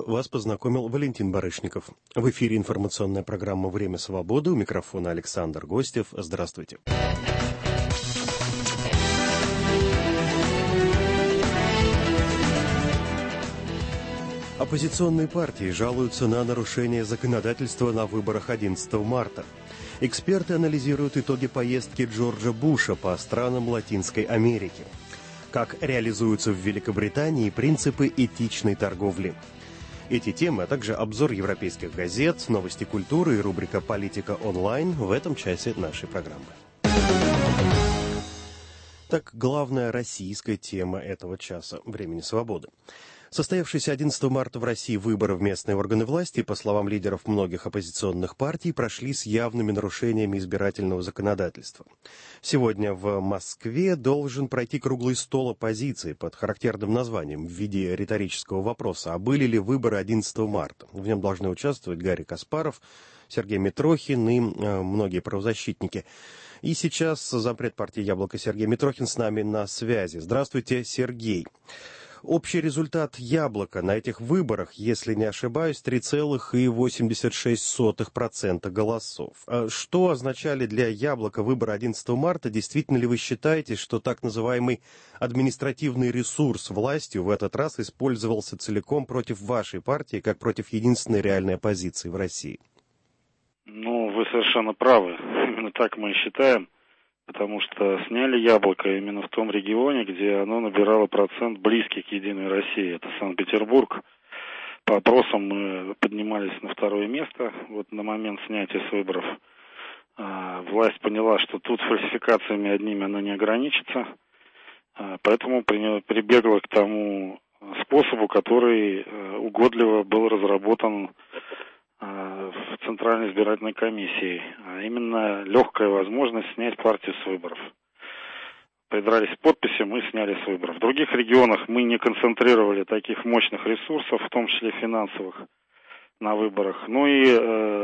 вас познакомил Валентин Барышников. В эфире информационная программа «Время свободы». У микрофона Александр Гостев. Здравствуйте. Оппозиционные партии жалуются на нарушение законодательства на выборах 11 марта. Эксперты анализируют итоги поездки Джорджа Буша по странам Латинской Америки. Как реализуются в Великобритании принципы этичной торговли. Эти темы, а также обзор европейских газет, новости культуры и рубрика «Политика онлайн» в этом часе нашей программы. Так, главная российская тема этого часа «Времени свободы». Состоявшиеся 11 марта в России выборы в местные органы власти, по словам лидеров многих оппозиционных партий, прошли с явными нарушениями избирательного законодательства. Сегодня в Москве должен пройти круглый стол оппозиции под характерным названием в виде риторического вопроса: а были ли выборы 11 марта? В нем должны участвовать Гарри Каспаров, Сергей Митрохин и многие правозащитники. И сейчас зампред партии «Яблоко» Сергей Митрохин с нами на связи. Здравствуйте, Сергей. Общий результат «Яблока» на этих выборах, если не ошибаюсь, 3,86% голосов. Что означали для «Яблока» выборы 11 марта? Действительно ли вы считаете, что так называемый административный ресурс властью в этот раз использовался целиком против вашей партии, как против единственной реальной оппозиции в России? Ну, вы совершенно правы. Именно так мы и считаем. Потому что сняли «Яблоко» именно в том регионе, где оно набирало процент близкий к «Единой России». Это Санкт-Петербург. По опросам мы поднимались на второе место. Вот на момент снятия с выборов власть поняла, что тут фальсификациями одними оно не ограничится. Поэтому прибегла к тому способу, который угодливо был разработан в Центральной избирательной комиссии, а именно легкая возможность снять партию с выборов. Придрались к подписи, мы сняли с выборов. В других регионах мы не концентрировали таких мощных ресурсов, в том числе финансовых, на выборах. Ну и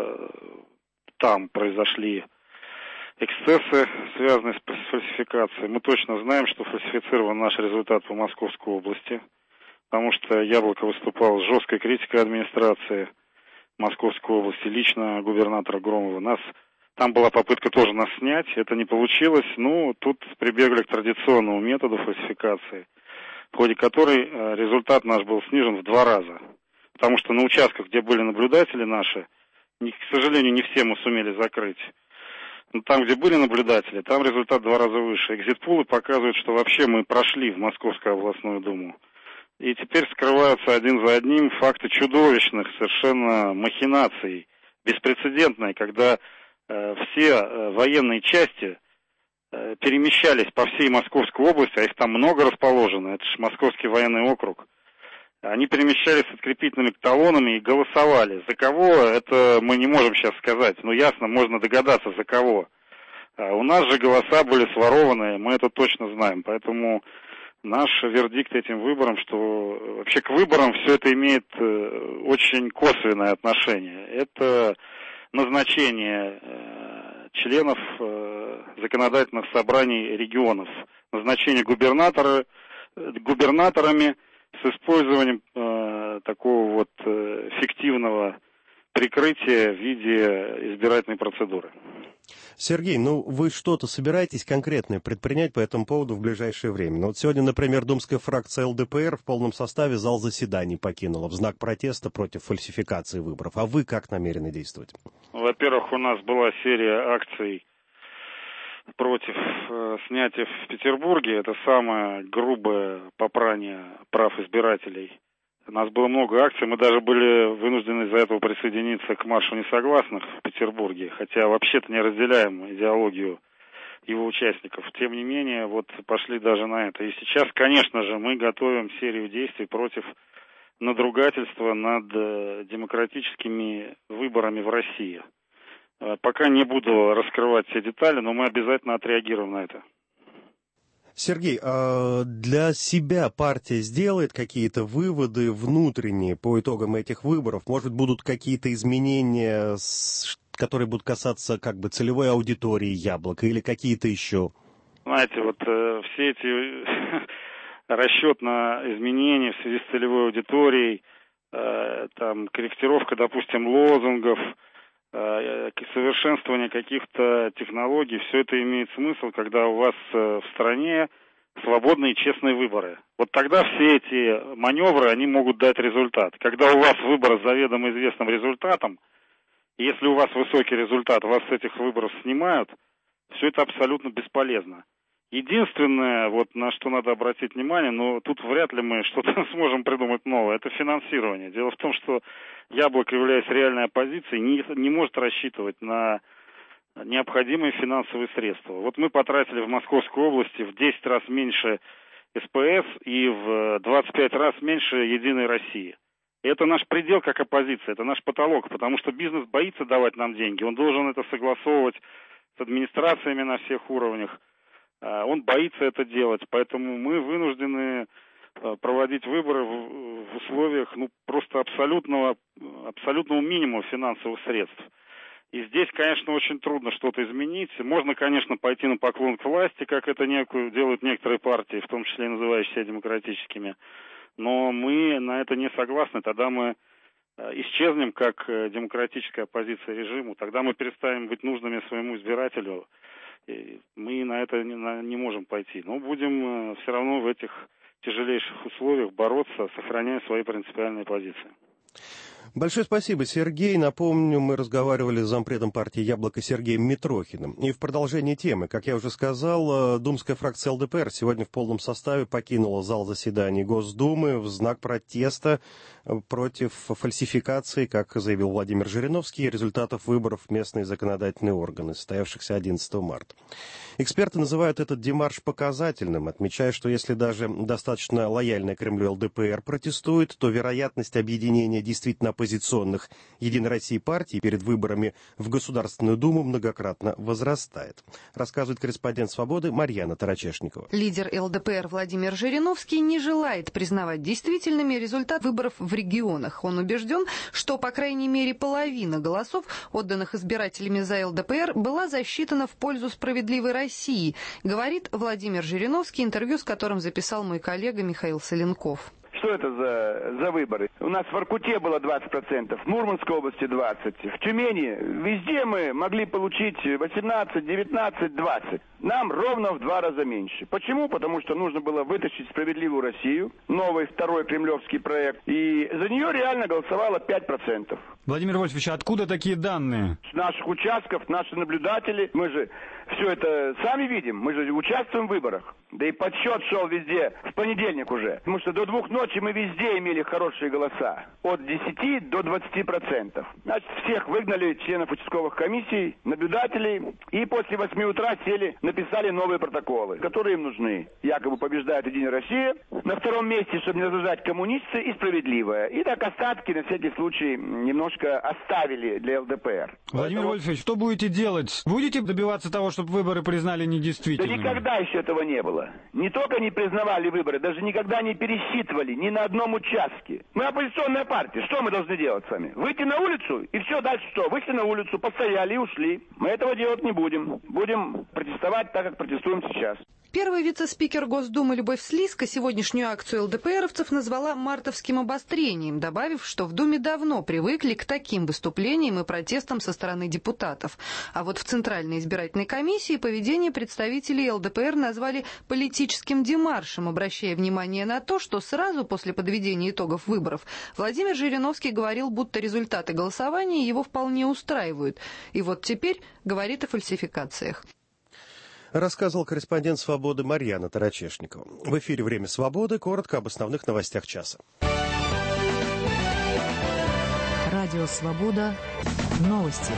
там произошли эксцессы, связанные с фальсификацией. Мы точно знаем, что фальсифицирован наш результат по Московской области, потому что «Яблоко» выступало с жесткой критикой администрации Московской области, лично губернатора Громова. Там была попытка тоже нас снять, это не получилось. Ну, тут прибегли к традиционному методу фальсификации, в ходе которой результат наш был снижен в 2 раза. Потому что на участках, где были наблюдатели наши, к сожалению, не все мы сумели закрыть. Но там, где были наблюдатели, там результат в 2 раза выше. Экзит-пулы показывают, что вообще мы прошли в Московскую областную думу. И теперь скрываются один за одним факты чудовищных совершенно махинаций, беспрецедентные, когда все военные части перемещались по всей Московской области, а их там много расположено, это же Московский военный округ. Они перемещались с открепительными талонами и голосовали. За кого, это мы не можем сейчас сказать, но ясно, можно догадаться, за кого. У нас же голоса были сворованы, мы это точно знаем, поэтому наш вердикт этим выборам, что вообще к выборам все это имеет очень косвенное отношение. Это назначение членов законодательных собраний регионов, назначение губернаторами с использованием такого вот фиктивного прикрытия в виде избирательной процедуры. Сергей, вы что-то собираетесь конкретное предпринять по этому поводу в ближайшее время? Вот сегодня, например, думская фракция ЛДПР в полном составе зал заседаний покинула в знак протеста против фальсификации выборов. А вы как намерены действовать? Во-первых, у нас была серия акций против снятия в Петербурге. Это самое грубое попрание прав избирателей. У нас было много акций, мы даже были вынуждены из-за этого присоединиться к маршу несогласных в Петербурге, хотя вообще-то не разделяем идеологию его участников. Тем не менее, вот пошли даже на это. И сейчас, конечно же, мы готовим серию действий против надругательства над демократическими выборами в России. Пока не буду раскрывать все детали, но мы обязательно отреагируем на это. Сергей, а для себя партия сделает какие-то выводы внутренние по итогам этих выборов? Может, будут какие-то изменения, которые будут касаться целевой аудитории «Яблока» или какие-то еще? Знаете, вот все эти расчет на изменения в связи с целевой аудиторией, там корректировка, допустим, лозунгов, совершенствование каких-то технологий, все это имеет смысл, когда у вас в стране свободные и честные выборы. Вот тогда все эти маневры, они могут дать результат. Когда у вас выборы с заведомо известным результатом, если у вас высокий результат, вас с этих выборов снимают, все это абсолютно бесполезно. Единственное, вот на что надо обратить внимание, но тут вряд ли мы что-то сможем придумать новое, это финансирование. Дело в том, что Яблоко, являясь реальной оппозицией, не может рассчитывать на необходимые финансовые средства. Вот мы потратили в Московской области в 10 раз меньше СПС и в 25 раз меньше Единой России. И это наш предел как оппозиция, это наш потолок, потому что бизнес боится давать нам деньги, он должен это согласовывать с администрациями на всех уровнях. Он боится это делать, поэтому мы вынуждены проводить выборы в условиях просто абсолютного минимума финансовых средств. И здесь, конечно, очень трудно что-то изменить. Можно, конечно, пойти на поклон к власти, как это делают некоторые партии, в том числе и называющие себя демократическими. Но мы на это не согласны. Тогда мы исчезнем как демократическая оппозиция режиму. Тогда мы перестанем быть нужными своему избирателю. Мы на это не можем пойти. Но будем все равно в этих тяжелейших условиях бороться, сохраняя свои принципиальные позиции. Большое спасибо, Сергей. Напомню, мы разговаривали с зампредом партии «Яблоко» Сергеем Митрохиным. И в продолжении темы, как я уже сказал, думская фракция ЛДПР сегодня в полном составе покинула зал заседаний Госдумы в знак протеста против фальсификации, как заявил Владимир Жириновский, результатов выборов в местные законодательные органы, состоявшихся 11 марта. Эксперты называют этот демарш показательным, отмечая, что если даже достаточно лояльная Кремлю ЛДПР протестует, то вероятность объединения действительно оппозиционных «Единой России» партий перед выборами в Государственную Думу многократно возрастает, рассказывает корреспондент «Свободы» Марьяна Тарачешникова. Лидер ЛДПР Владимир Жириновский не желает признавать действительными результат выборов в регионах. Он убежден, что, по крайней мере, половина голосов, отданных избирателями за ЛДПР, была засчитана в пользу «Справедливой России», говорит Владимир Жириновский, интервью с которым записал мой коллега Михаил Соленков. Что это за выборы? У нас в Воркуте было 20%, в Мурманской области 20%, в Тюмени везде мы могли получить 18, 19, 20. Нам ровно в 2 раза меньше. Почему? Потому что нужно было вытащить «Справедливую Россию», новый второй кремлевский проект, и за нее реально голосовало 5%. Владимир Вольфович, откуда такие данные? С наших участков, наши наблюдатели, мы же все это сами видим, мы же участвуем в выборах. Да и подсчет шел везде в понедельник уже. Потому что до 2 ночи мы везде имели хорошие голоса. От 10 до 20%. Значит, всех выгнали членов участковых комиссий, наблюдателей. И после 8 утра сели, написали новые протоколы, которые им нужны. Якобы побеждает «Единая Россия». На 2-м месте, чтобы не зажать, коммунисты и «Справедливая». И так остатки на всякий случай немножко оставили для ЛДПР. Владимир Вольфович, что будете делать? Будете добиваться того, чтобы выборы признали недействительными? Да никогда еще этого не было. Не только не признавали выборы, даже никогда не пересчитывали ни на одном участке. Мы оппозиционная партия. Что мы должны делать с вами? Выйти на улицу и все, дальше что? Вышли на улицу, постояли и ушли. Мы этого делать не будем. Будем протестовать так, как протестуем сейчас. Первый вице-спикер Госдумы Любовь Слизко сегодняшнюю акцию ЛДПРовцев назвала мартовским обострением, добавив, что в Думе давно привыкли к таким выступлениям и протестам со стороны депутатов. А вот в Центральной избирательной комиссии поведение представителей ЛДПР назвали политическим демаршем, обращая внимание на то, что сразу после подведения итогов выборов Владимир Жириновский говорил, будто результаты голосования его вполне устраивают. И вот теперь говорит о фальсификациях. Рассказывал корреспондент «Свободы» Марьяна Тарачешникова. В эфире «Время свободы». Коротко об основных новостях часа. Радио «Свобода». Новости.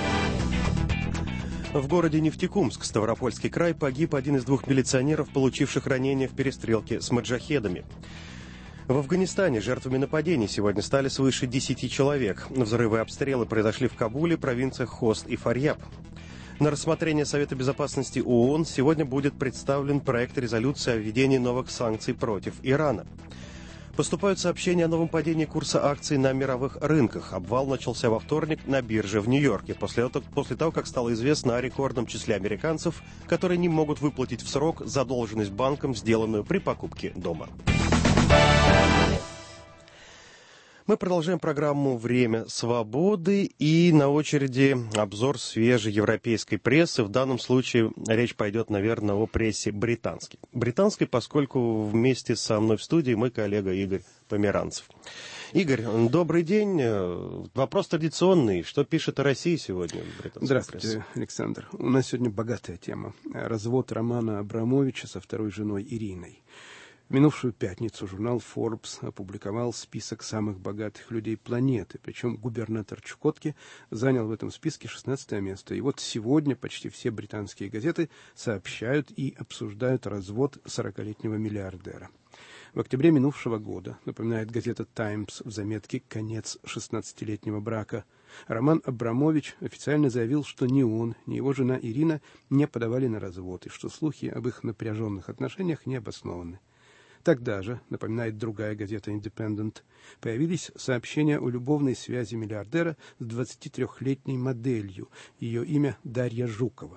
В городе Нефтекумск, Ставропольский край, погиб один из 2 милиционеров, получивших ранения в перестрелке с маджахедами. В Афганистане жертвами нападений сегодня стали свыше 10 человек. Взрывы и обстрелы произошли в Кабуле, провинциях Хост и Фарьяб. На рассмотрение Совета безопасности ООН сегодня будет представлен проект резолюции о введении новых санкций против Ирана. Поступают сообщения о новом падении курса акций на мировых рынках. Обвал начался во вторник на бирже в Нью-Йорке, после того, как стало известно о рекордном числе американцев, которые не могут выплатить в срок задолженность банкам, сделанную при покупке дома. Мы продолжаем программу «Время свободы», и на очереди обзор свежей европейской прессы. В данном случае речь пойдет, наверное, о прессе британской. Британской, поскольку вместе со мной в студии мой коллега Игорь Померанцев. Игорь, добрый день. Вопрос традиционный. Что пишет о России сегодня в британской Здравствуйте, прессе? Александр. У нас сегодня богатая тема. Развод Романа Абрамовича со второй женой Ириной. В минувшую пятницу журнал Forbes опубликовал список самых богатых людей планеты. Причем губернатор Чукотки занял в этом списке 16 место. И вот сегодня почти все британские газеты сообщают и обсуждают развод 40-летнего миллиардера. В октябре минувшего года, напоминает газета «Таймс» в заметке «Конец 16-летнего брака», Роман Абрамович официально заявил, что ни он, ни его жена Ирина не подавали на развод, и что слухи об их напряженных отношениях не обоснованы. Тогда же, напоминает другая газета «Индепендент», появились сообщения о любовной связи миллиардера с 23-летней моделью. Ее имя Дарья Жукова.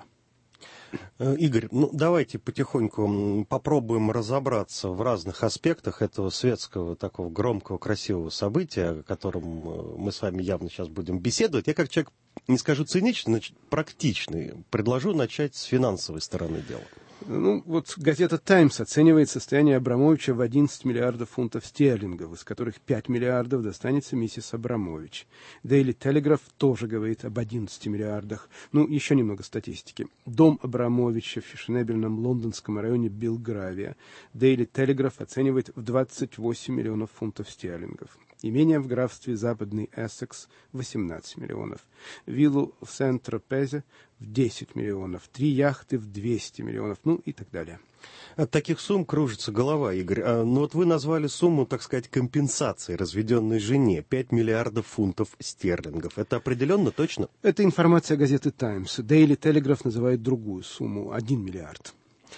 Игорь, давайте потихоньку попробуем разобраться в разных аспектах этого светского, такого громкого, красивого события, о котором мы с вами явно сейчас будем беседовать. Я как человек, не скажу циничный, но практичный, предложу начать с финансовой стороны дела. Вот газета «Таймс» оценивает состояние Абрамовича в 11 миллиардов фунтов стерлингов, из которых 5 миллиардов достанется миссис Абрамович. Daily Telegraph тоже говорит об 11 миллиардах. Еще немного статистики. Дом Абрамовича в фешенебельном лондонском районе Белгравия Daily Telegraph оценивает в 28 миллионов фунтов стерлингов. Имение в графстве Западный Эссекс – 18 миллионов. Виллу в Сент-Тропезе в 10 миллионов. 3 яхты в 200 миллионов, и так далее. От таких сумм кружится голова, Игорь. Вот вы назвали сумму, так сказать, компенсации разведенной жене. 5 миллиардов фунтов стерлингов. Это определенно точно? Это информация газеты «Таймс». Daily Telegraph называет другую сумму – 1 миллиард.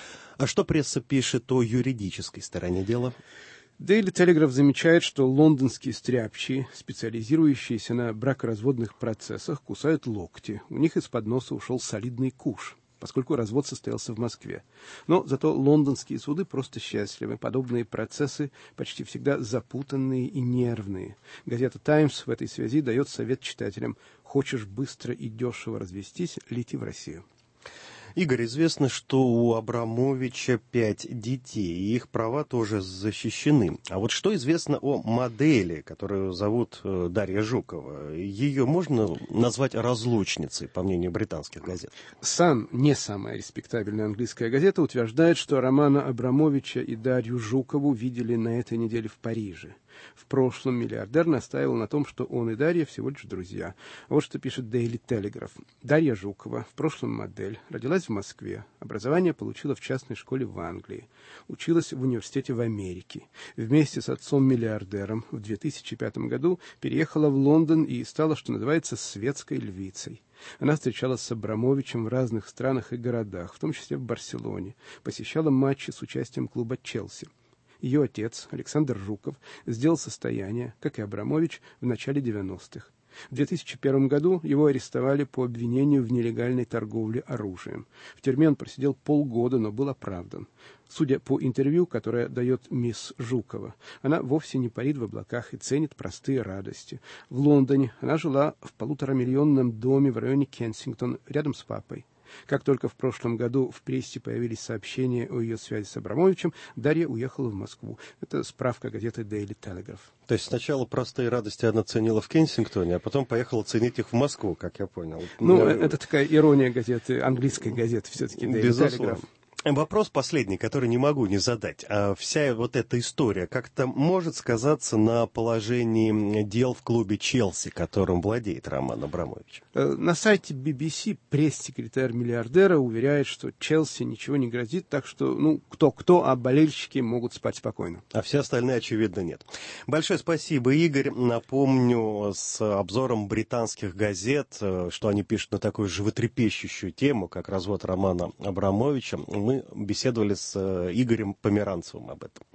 А что пресса пишет о юридической стороне дела? Daily Telegraph замечает, что лондонские стряпчие, специализирующиеся на бракоразводных процессах, кусают локти. У них из-под носа ушел солидный куш, поскольку развод состоялся в Москве. Но зато лондонские суды просто счастливы. Подобные процессы почти всегда запутанные и нервные. Газета «Таймс» в этой связи дает совет читателям: хочешь быстро и дешево развестись, лети в Россию. Игорь, известно, что у Абрамовича 5 детей, и их права тоже защищены. А вот что известно о модели, которую зовут Дарья Жукова? Ее можно назвать разлучницей, по мнению британских газет? Сан, не самая респектабельная английская газета, утверждает, что Романа Абрамовича и Дарью Жукову видели на этой неделе в Париже. В прошлом миллиардер настаивал на том, что он и Дарья всего лишь друзья. Вот что пишет Daily Telegraph. Дарья Жукова, в прошлом модель, родилась в Москве. Образование получила в частной школе в Англии. Училась в университете в Америке. Вместе с отцом-миллиардером в 2005 году переехала в Лондон и стала, что называется, светской львицей. Она встречалась с Абрамовичем в разных странах и городах, в том числе в Барселоне. Посещала матчи с участием клуба «Челси». Ее отец, Александр Жуков, сделал состояние, как и Абрамович, в начале 90-х. В 2001 году его арестовали по обвинению в нелегальной торговле оружием. В тюрьме он просидел полгода, но был оправдан. Судя по интервью, которое дает мисс Жукова, она вовсе не парит в облаках и ценит простые радости. В Лондоне она жила в 1,5-миллионном доме в районе Кенсингтон, рядом с папой. Как только в прошлом году в прессе появились сообщения о ее связи с Абрамовичем, Дарья уехала в Москву. Это справка газеты Daily Telegraph. То есть сначала простые радости она ценила в Кенсингтоне, а потом поехала ценить их в Москву, как я понял. Это такая ирония газеты, английской газеты все-таки Daily Telegraph. Вопрос последний, который не могу не задать. Вся вот эта история как-то может сказаться на положении дел в клубе «Челси», которым владеет Роман Абрамович? На сайте BBC пресс-секретарь миллиардера уверяет, что Челси ничего не грозит, так что, кто-кто, а болельщики могут спать спокойно. А все остальные, очевидно, нет. Большое спасибо, Игорь. Напомню, с обзором британских газет, что они пишут на такую животрепещущую тему, как развод Романа Абрамовича, мы беседовали с Игорем Померанцевым об этом.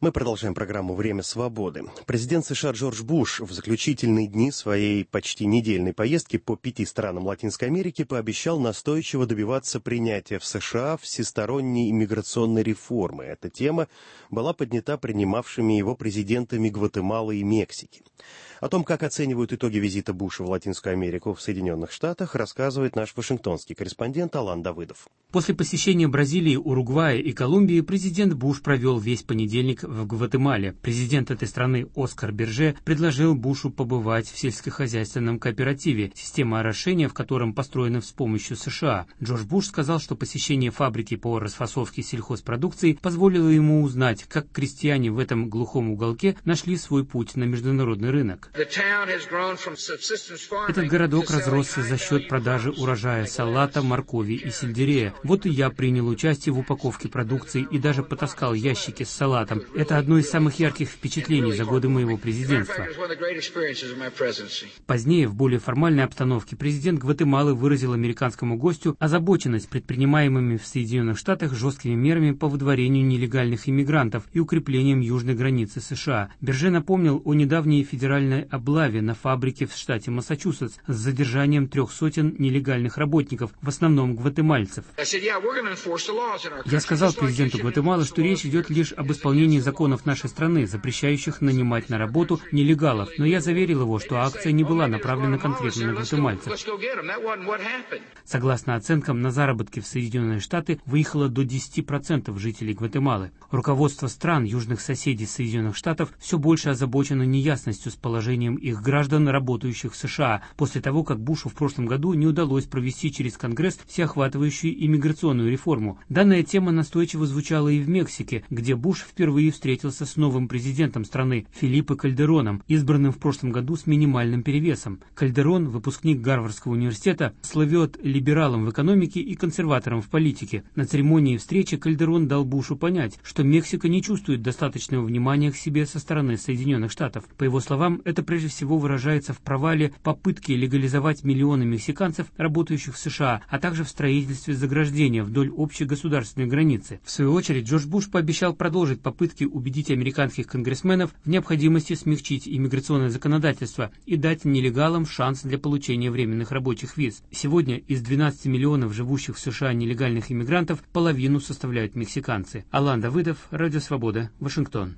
Мы продолжаем программу «Время свободы». Президент США Джордж Буш в заключительные дни своей почти недельной поездки по 5 странам Латинской Америки пообещал настойчиво добиваться принятия в США всесторонней иммиграционной реформы. Эта тема была поднята принимавшими его президентами Гватемалы и Мексики. О том, как оценивают итоги визита Буша в Латинскую Америку в Соединенных Штатах, рассказывает наш вашингтонский корреспондент Алан Давыдов. После посещения Бразилии, Уругвая и Колумбии президент Буш провел весь понедельник в Гватемале. Президент этой страны Оскар Берже предложил Бушу побывать в сельскохозяйственном кооперативе, система орошения в котором построена с помощью США. Джордж Буш сказал, что посещение фабрики по расфасовке сельхозпродукции позволило ему узнать, как крестьяне в этом глухом уголке нашли свой путь на международный рынок. Этот городок разросся за счет продажи урожая салата, моркови и сельдерея. Вот и я принял участие в упаковке продукции и даже потаскал ящики с салатом. Это одно из самых ярких впечатлений за годы моего президентства. Позднее, в более формальной обстановке, президент Гватемалы выразил американскому гостю озабоченность предпринимаемыми в Соединенных Штатах жесткими мерами по выдворению нелегальных иммигрантов и укреплением южной границы США. Берже напомнил о недавней федеральной облаве на фабрике в штате Массачусетс с задержанием 300 нелегальных работников, в основном гватемальцев. Я сказал президенту Гватемалы, что речь идет лишь об исполнении законов нашей страны, запрещающих нанимать на работу нелегалов, но я заверил его, что акция не была направлена конкретно на гватемальцев. Согласно оценкам, на заработки в Соединенные Штаты выехало до 10% жителей Гватемалы. Руководство стран, южных соседей Соединенных Штатов, все больше озабочено неясностью с положением их граждан, работающих в США, после того, как Бушу в прошлом году не удалось провести через Конгресс всеохватывающую иммиграционную реформу. Данная тема настойчиво звучала и в Мексике, где Буш впервые встретился с новым президентом страны Фелипе Кальдероном, избранным в прошлом году с минимальным перевесом. Кальдерон, выпускник Гарвардского университета, слывет либералом в экономике и консерватором в политике. На церемонии встречи Кальдерон дал Бушу понять, что Мексика не чувствует достаточного внимания к себе со стороны Соединенных Штатов. По его словам, это прежде всего выражается в провале попытки легализовать миллионы мексиканцев, работающих в США, а также в строительстве заграждения вдоль общей государственной границы. В свою очередь, Джордж Буш пообещал продолжить попытки убедить американских конгрессменов в необходимости смягчить иммиграционное законодательство и дать нелегалам шанс для получения временных рабочих виз. Сегодня из 12 миллионов живущих в США нелегальных иммигрантов половину составляют мексиканцы. Алан Давыдов, Радио Свобода, Вашингтон.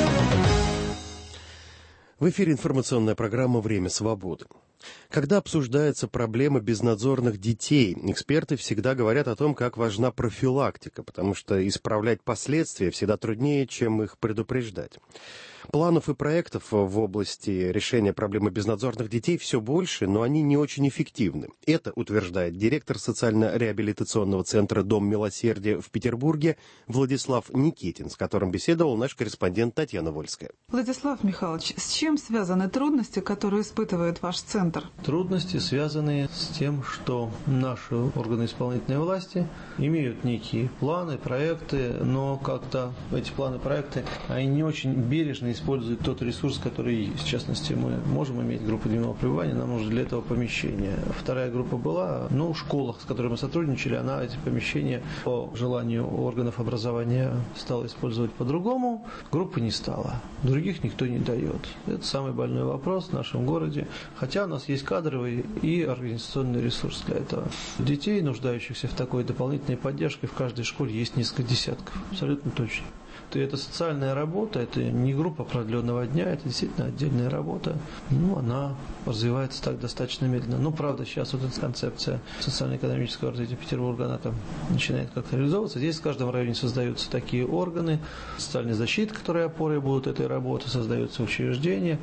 В эфире информационная программа «Время свободы». Когда обсуждается проблема безнадзорных детей, эксперты всегда говорят о том, как важна профилактика, потому что исправлять последствия всегда труднее, чем их предупреждать. Планов и проектов в области решения проблемы безнадзорных детей все больше, но они не очень эффективны. Это утверждает директор социально-реабилитационного центра «Дом милосердия» в Петербурге Владислав Никитин, с которым беседовал наш корреспондент Татьяна Вольская. Владислав Михайлович, с чем связаны трудности, которые испытывает ваш центр? Трудности, связанные с тем, что наши органы исполнительной власти имеют некие планы, проекты, но как-то эти планы, проекты, они не очень бережно используют тот ресурс, который есть. В частности, мы можем иметь группу дневного пребывания, нам нужно для этого помещение. Вторая группа была, в школах, с которыми мы сотрудничали, она эти помещения по желанию органов образования стала использовать по-другому, группы не стала. Других никто не дает. Это самый больной вопрос в нашем городе, хотя у нас есть кадровый и организационный ресурс для этого. Детей, нуждающихся в такой дополнительной поддержке, в каждой школе есть несколько десятков. Абсолютно точно. Это социальная работа, это не группа продленного дня, это действительно отдельная работа. Она развивается так достаточно медленно. Правда, сейчас вот эта концепция социально-экономического развития Петербурга, она там начинает как-то реализовываться. Здесь в каждом районе создаются такие органы социальной защиты, которые опорой будут этой работы, создаются учреждения.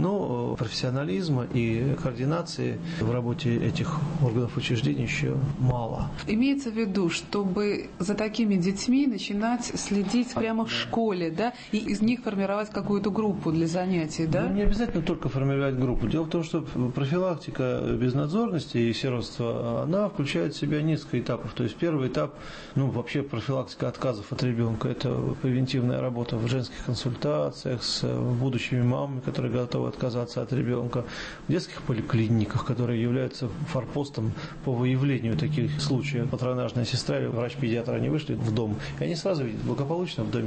Но профессионализма и координации в работе этих органов учреждений еще мало. Имеется в виду, чтобы за такими детьми начинать следить прямо в школе, да, и из них формировать какую-то группу для занятий, да? Не обязательно только формировать группу. Дело в том, что профилактика безнадзорности и сиротства, она включает в себя несколько этапов. То есть первый этап, вообще профилактика отказов от ребенка, это превентивная работа в женских консультациях с будущими мамами, которые готовы отказаться от ребенка, в детских поликлиниках, которые являются форпостом по выявлению таких случаев. Патронажная сестра или врач-педиатр, они вышли в дом, и они сразу видят, благополучно в доме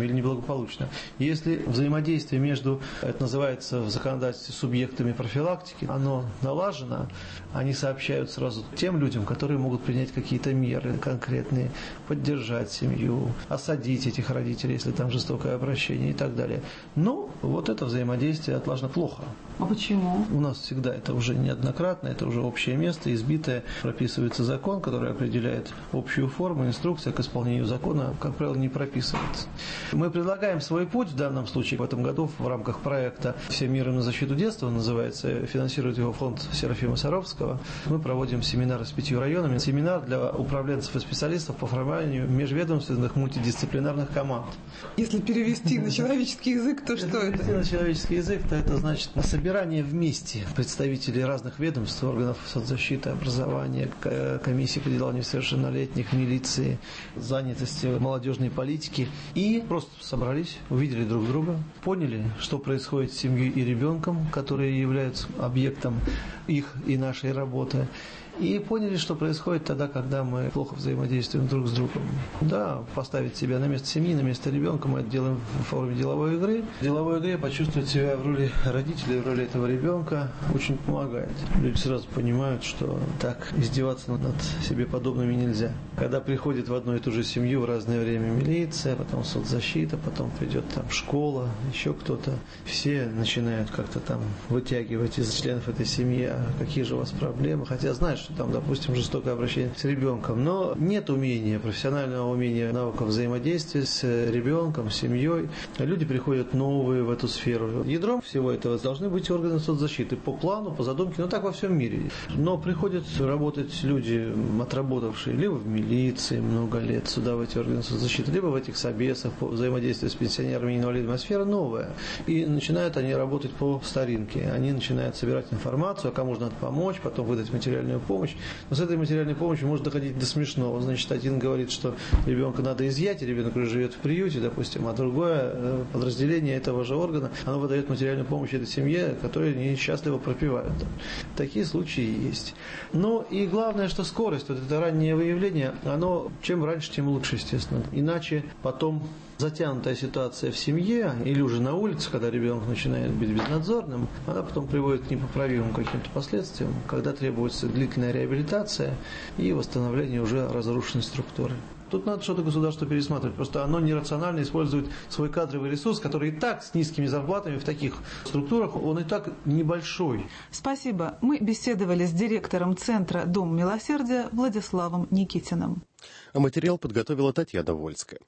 или неблагополучно. Если взаимодействие между, это называется в законодательстве, субъектами профилактики, оно налажено, они сообщают сразу тем людям, которые могут принять какие-то меры конкретные, поддержать семью, осадить этих родителей, если там жестокое обращение и так далее. Но вот это взаимодействие отлажено плохо. А почему? У нас всегда это уже неоднократно, это уже общее место, избитое, прописывается закон, который определяет общую форму, инструкция к исполнению закона, как правило, не прописывается. Мы предлагаем свой путь в данном случае в этом году в рамках проекта «Всем миром на защиту детства», называется, финансирует его фонд Серафима Саровского. Мы проводим семинары с 5 районами, семинар для управленцев и специалистов по формированию межведомственных мультидисциплинарных команд. Если перевести на человеческий язык, то что это? Перевести на человеческий язык, то это значит собирание вместе представителей разных ведомств, органов соцзащиты, образования, комиссии по делам несовершеннолетних, милиции, занятости, молодежной политики. И просто собрались, увидели друг друга, поняли, что происходит с семьей и ребенком, которые являются объектом их и нашей работы. И поняли, что происходит тогда, когда мы плохо взаимодействуем друг с другом. Да, поставить себя на место семьи, на место ребенка мы это делаем в форме деловой игры. В деловой игре почувствовать себя в роли родителей, в роли этого ребенка очень помогает. Люди сразу понимают, что так издеваться над себе подобными нельзя. Когда приходит в одну и ту же семью в разное время милиция, потом соцзащита, потом придет там школа, еще кто-то, все начинают как-то там вытягивать из членов этой семьи, а какие же у вас проблемы, хотя знаешь, что там, допустим, жестокое обращение с ребенком, но нет умения, профессионального умения, навыков взаимодействия с ребенком, с семьей. Люди приходят новые в эту сферу. Ядром всего этого должны быть органы соцзащиты по плану, по задумке, так во всем мире. Но приходят работать люди, отработавшие либо в милиции много лет сюда, в эти органы соцзащиты, либо в этих собесах по взаимодействию с пенсионерами и инвалидами. А сфера новая. И начинают они работать по старинке. Они начинают собирать информацию, а кому же надо помочь, потом выдать материальную помощь. Но с этой материальной помощью может доходить до смешного. Значит, один говорит, что ребенка надо изъять, и ребенок уже живет в приюте, допустим, а другое подразделение этого же органа, оно выдает материальную помощь этой семье, которые несчастливо пропивают. Такие случаи есть. Ну и главное, что скорость, вот это раннее выявление, оно чем раньше, тем лучше, естественно. Иначе потом затянутая ситуация в семье или уже на улице, когда ребенок начинает быть безнадзорным, она потом приводит к непоправимым каким-то последствиям, когда требуется длительная реабилитация и восстановление уже разрушенной структуры. Тут надо что-то государство пересматривать. Просто оно нерационально использует свой кадровый ресурс, который и так с низкими зарплатами в таких структурах, он и так небольшой. Спасибо. Мы беседовали с директором Центра «Дом милосердия» Владиславом Никитиным. А материал подготовила Татьяна Вольская.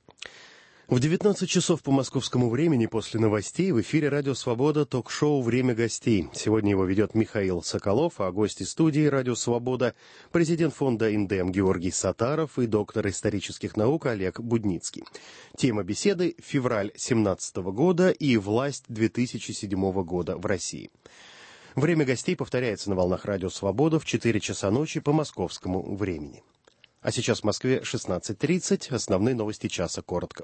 В 19 часов по московскому времени после новостей в эфире «Радио Свобода» ток-шоу «Время гостей». Сегодня его ведет Михаил Соколов, а гости студии «Радио Свобода» – президент фонда «Индем» Георгий Сатаров и доктор исторических наук Олег Будницкий. Тема беседы – февраль 2017 года и власть 2007 года в России. Время гостей повторяется на волнах «Радио Свобода» в 4 часа ночи по московскому времени. А сейчас в Москве 16:30. Основные новости часа коротко.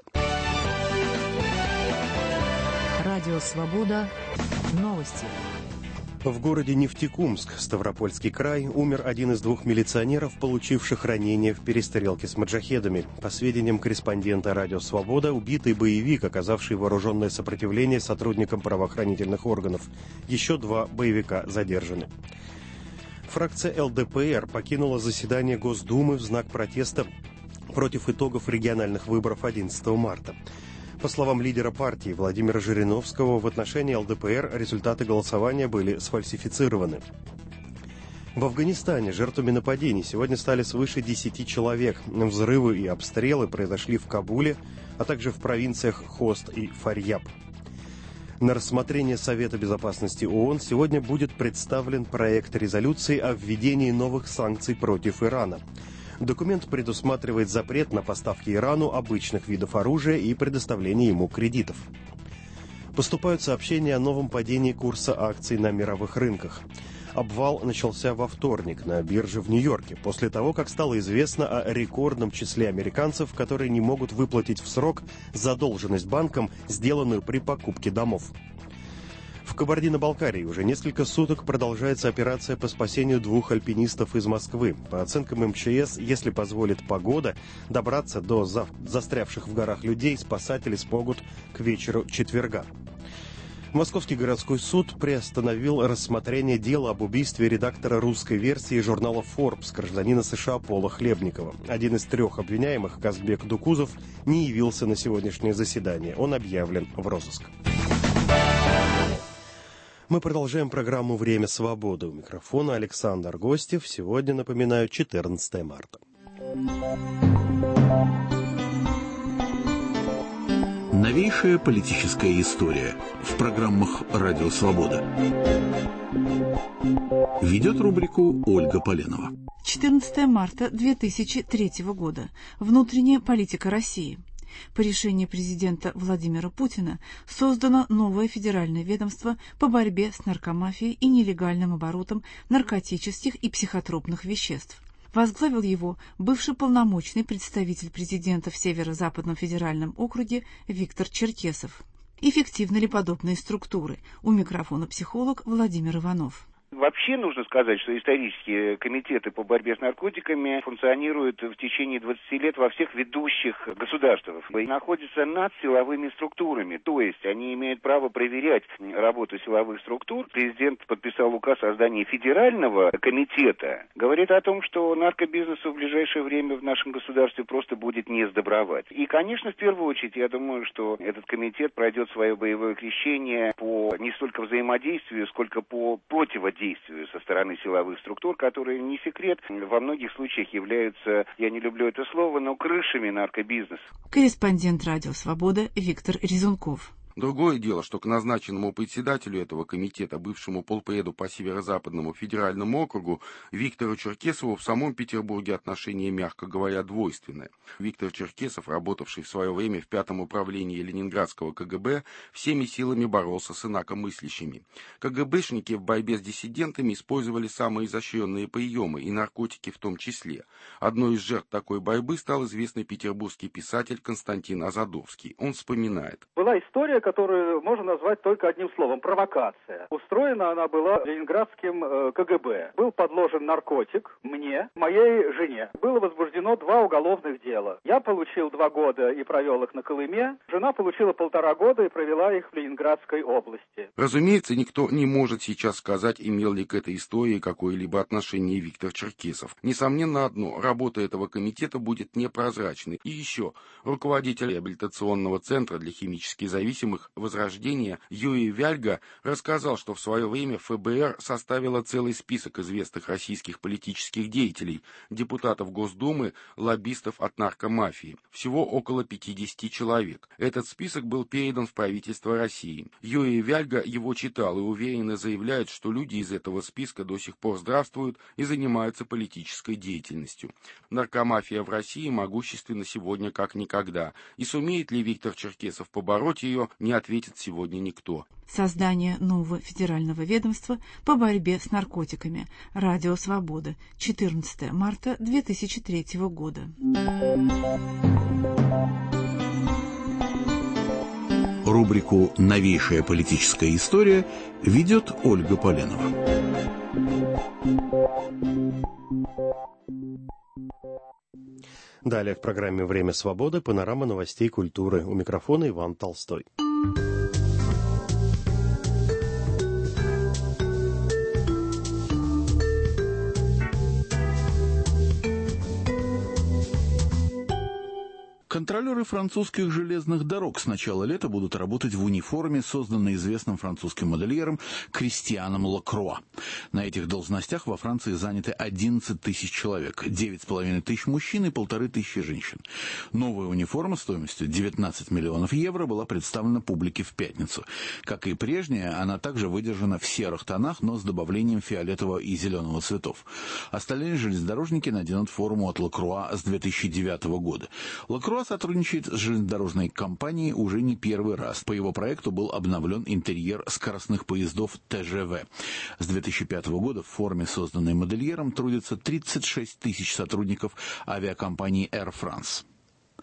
Радио «Свобода». Новости. В городе Нефтекумск, Ставропольский край, умер один из 2 милиционеров, получивших ранения в перестрелке с маджахедами. По сведениям корреспондента «Радио Свобода», убитый боевик, оказавший вооруженное сопротивление сотрудникам правоохранительных органов. Еще 2 боевика задержаны. Фракция ЛДПР покинула заседание Госдумы в знак протеста против итогов региональных выборов 11 марта. По словам лидера партии Владимира Жириновского, в отношении ЛДПР результаты голосования были сфальсифицированы. В Афганистане жертвами нападений сегодня стали свыше 10 человек. Взрывы и обстрелы произошли в Кабуле, а также в провинциях Хост и Фарьяб. На рассмотрение Совета безопасности ООН сегодня будет представлен проект резолюции о введении новых санкций против Ирана. Документ предусматривает запрет на поставки Ирану обычных видов оружия и предоставление ему кредитов. Поступают сообщения о новом падении курса акций на мировых рынках. Обвал начался во вторник на бирже в Нью-Йорке, после того, как стало известно о рекордном числе американцев, которые не могут выплатить в срок задолженность банкам, сделанную при покупке домов. В Кабардино-Балкарии уже несколько суток продолжается операция по спасению 2 альпинистов из Москвы. По оценкам МЧС, если позволит погода, добраться до застрявших в горах людей спасатели смогут к вечеру четверга. Московский городской суд приостановил рассмотрение дела об убийстве редактора русской версии журнала Forbes, гражданина США Пола Хлебникова. Один из 3 обвиняемых, Казбек Дукузов, не явился на сегодняшнее заседание. Он объявлен в розыск. Мы продолжаем программу «Время свободы». У микрофона Александр Гостев. Сегодня, напоминаю, 14 марта. Новейшая политическая история в программах «Радио Свобода». Ведет рубрику Ольга Поленова. 14 марта 2003 года. Внутренняя политика России. По решению президента Владимира Путина создано новое федеральное ведомство по борьбе с наркомафией и нелегальным оборотом наркотических и психотропных веществ. Возглавил его бывший полномочный представитель президента в Северо-Западном федеральном округе Виктор Черкесов. Эффективны ли подобные структуры? У микрофона психолог Владимир Иванов. Вообще нужно сказать, что исторические комитеты по борьбе с наркотиками функционируют в течение 20 лет во всех ведущих государствах и находятся над силовыми структурами. То есть они имеют право проверять работу силовых структур. Президент подписал указ о создании федерального комитета. Говорит о том, что наркобизнесу в ближайшее время в нашем государстве просто будет не сдобровать. И, конечно, в первую очередь, я думаю, что этот комитет пройдет свое боевое крещение по не столько взаимодействию, сколько по противодействию со стороны силовых структур, которые, не секрет, во многих случаях являются, я не люблю это слово, но крышами наркобизнеса. Корреспондент «Радио Свобода» Виктор Резунков. Другое дело, что к назначенному председателю этого комитета, бывшему полпреду по Северо-Западному федеральному округу, Виктору Черкесову в самом Петербурге отношение, мягко говоря, двойственное. Виктор Черкесов, работавший в свое время в 5-м управлении Ленинградского КГБ, всеми силами боролся с инакомыслящими. КГБшники в борьбе с диссидентами использовали самые изощренные приемы, и наркотики в том числе. Одной из жертв такой борьбы стал известный петербургский писатель Константин Азадовский. Он вспоминает. Была история, которую можно назвать только одним словом – провокация. Устроена она была ленинградским КГБ. Был подложен наркотик мне, моей жене. Было возбуждено 2 уголовных дела. Я получил 2 года и провел их на Колыме. Жена получила 1,5 года и провела их в Ленинградской области. Разумеется, никто не может сейчас сказать, имел ли к этой истории какое-либо отношение Виктор Черкесов. Несомненно одно – работа этого комитета будет непрозрачной. И еще, руководитель реабилитационного центра для химически зависимых Возрождения Юрий Вяльга рассказал, что в свое время ФБР составило целый список известных российских политических деятелей, депутатов Госдумы, лоббистов от наркомафии. Всего около 50 человек. Этот список был передан в правительство России. Юрий Вяльга его читал и уверенно заявляет, что люди из этого списка до сих пор здравствуют и занимаются политической деятельностью. Наркомафия в России могущественна сегодня как никогда. И сумеет ли Виктор Черкесов побороть ее, не ответит сегодня никто. Создание нового федерального ведомства по борьбе с наркотиками. Радио Свобода. 14 марта 2003 года. Рубрику «Новейшая политическая история» ведет Ольга Поленова. Далее в программе «Время свободы» панорама новостей культуры. У микрофона Иван Толстой. Контролеры французских железных дорог с начала лета будут работать в униформе, созданной известным французским модельером Кристианом Лакруа. На этих должностях во Франции заняты 11 тысяч человек, 9,5 тысяч мужчин и 1500 женщин. Новая униформа стоимостью 19 миллионов евро была представлена публике в пятницу. Как и прежняя, она также выдержана в серых тонах, но с добавлением фиолетового и зеленого цветов. Остальные железнодорожники наденут форму от Лакруа с 2009 года. Лакруа сотрудничает с железнодорожной компанией уже не первый раз. По его проекту был обновлен интерьер скоростных поездов ТЖВ. С 2005 года в форме, созданной модельером, трудятся 36 тысяч сотрудников авиакомпании Air France.